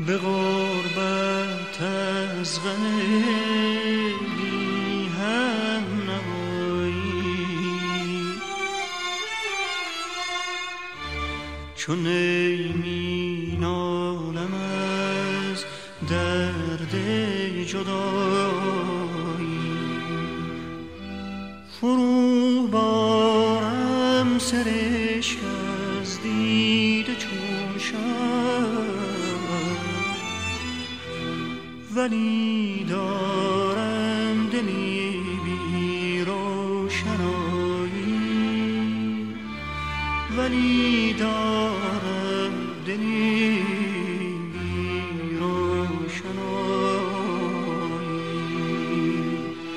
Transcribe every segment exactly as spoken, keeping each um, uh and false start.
به غربت از غم بی هم نوایی، چون می نالم از درد جدایی، فرو بارم سرشک از دیده چون شب، ولی دارم دلی بی روشنایی، ولی دارم دلی بی روشنایی.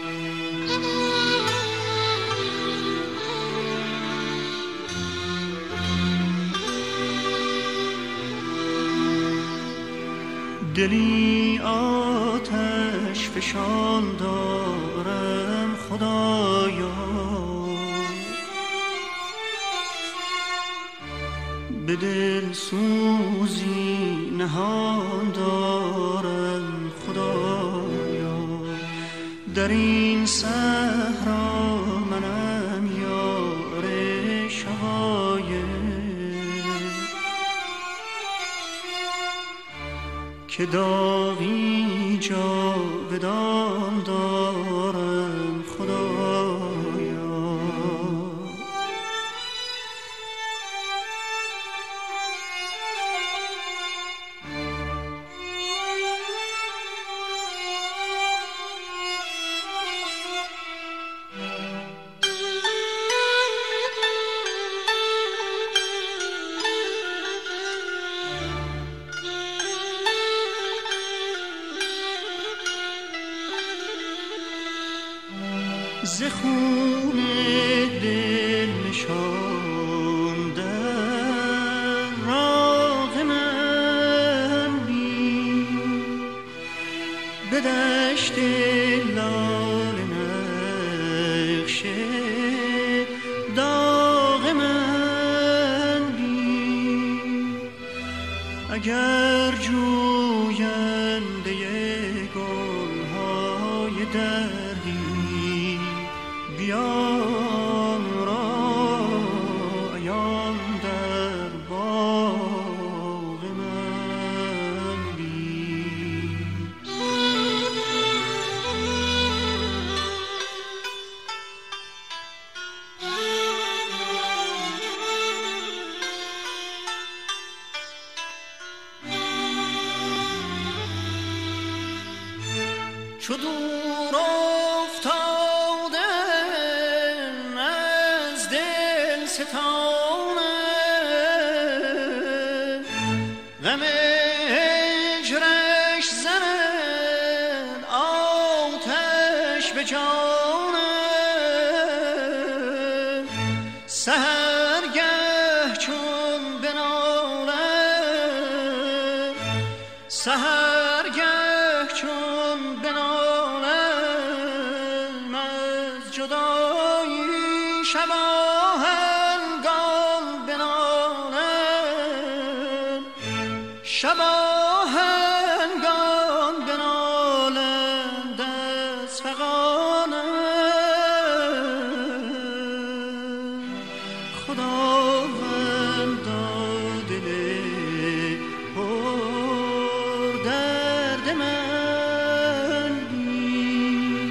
دلی آتش فشان دارم خدایا، به دل سوزی نهان دارم خدایا، در این صحرا منم یار شقایق، که داغی جاودان دارم خدایا. ز خون دل نشان در راه من بی، به دشت لاله نقش داغ من بی، اگر جوینده گلهای دردی بیام را ایام در باغ من بی. چو دور افتادم از دل ستانه، غم هجرش زند آتش به جانه، سحرگه چون بنالم، سحرگه چون بنالم از جدایی، شباهنگام بنالم، شباهنگام بنالم دست فغانم، خداوند دل پر درد من بی،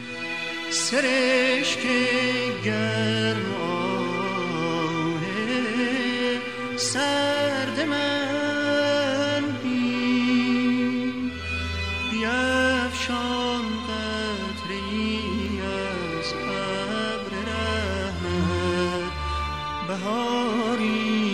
سرشک گرم آه سرد من بی، بیفشان قطره‌ای از ابر رحمت، بهاری